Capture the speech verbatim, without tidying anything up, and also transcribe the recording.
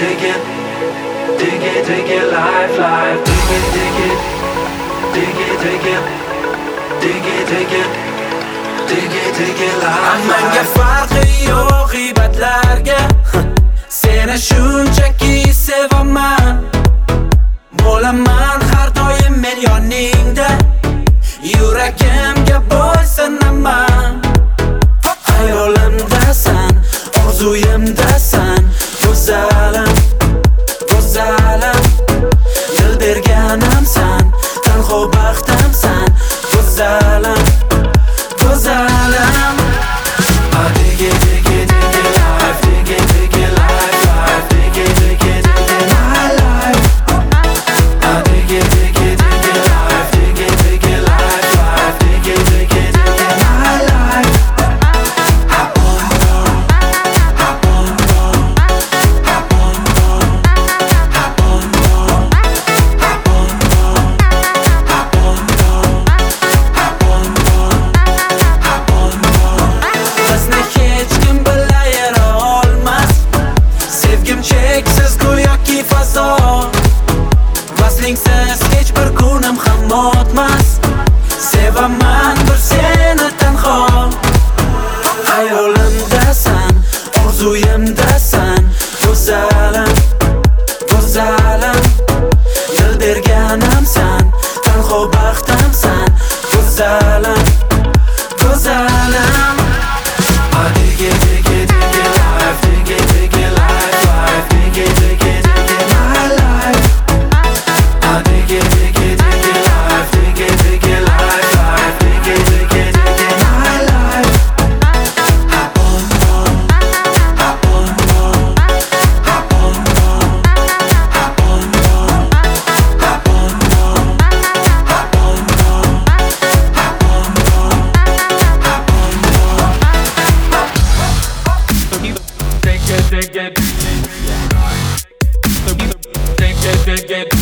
dig it, dig it, dig it, life, life, dig it, dig it, dig it, dig it, dig it, dig it, dig it, dig it, life, Menga farqi yo'q g'iybatlarga, seni shunchaki sevaman. Bo'laman har doim men yoningda, yuragimga bo'ysanaman. Hayolimdasan, orzuyimdasan, go'zalim, go'zalim. Dil berganimsan, tanho baxtimsan, go'zalim, go'zalim. I dig it, dig it, dig it, life, dig it, dig it, life, life, dig it, dig it, dig it, my life. I dig it, dig it, dig it, life, dig it, dig it, life, life, dig it, dig it, dig it, my life. Hop on board, hop on board, hop on board, hop on board, hop on board, hop on board, hop on board, hop on board. Bizni hech kim bilayera olmas, sevgim cheksiz go'yoki fazo. Vaslingsiz hech bir kunim ham o'tmas, sevaman bir seni tanho. Hayolimdasan, orzuyimdasan, go'zalim, go'zalim. Dil berganimsan, tanho baxtimsan, go'zalim, go'zalim. I dig it, dig it, dig it, life, dig it, dig it, life, life, dig it, dig it, dig it, my life. I dig it, dig it, dig it, life, dig it, dig it, life, life, dig it, dig it, dig it, my life. Hop on board, hop on board, hop on board, hop on board, hop on board, hop on board, hop on board, hop on board. Dig it, dig it. Dig it, dig it.